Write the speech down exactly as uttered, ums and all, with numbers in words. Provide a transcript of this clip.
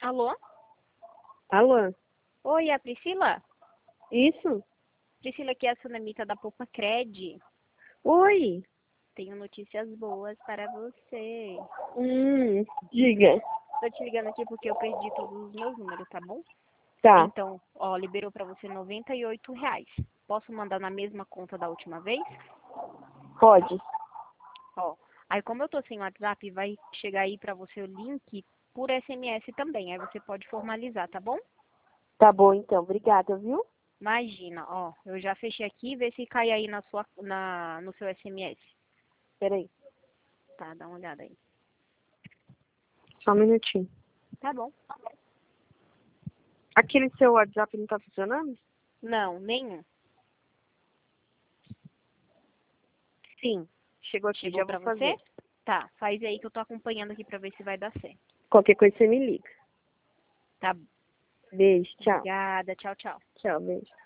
Alô? Alô? Oi, é a Priscila? Isso? Priscila, aqui é a Sunamita da Poupa Cred. Oi? Tenho notícias boas para você. Hum, diga. Tô te ligando aqui porque eu perdi todos os meus números, tá bom? Tá, Então, ó, liberou pra você noventa e oito reais. Posso mandar na mesma conta da última vez? pode. Ó, aí como eu tô sem WhatsApp, vai chegar aí pra você o link por S M S também. Aí você pode formalizar, tá bom? Tá bom então, obrigada, viu? Imagina, ó, eu já fechei aqui, vê se cai aí na sua, na, no seu S M S. Peraí, Tá, dá uma olhada aí. só um minutinho. Tá bom. Aquele seu WhatsApp não tá funcionando? Não, nenhum. Sim, chegou aqui, Chegou já vou pra você? fazer. Tá, faz aí que eu tô acompanhando aqui pra ver se vai dar certo. Qualquer coisa você me liga. Tá, Beijo, tchau. obrigada, tchau, tchau. Tchau, beijo.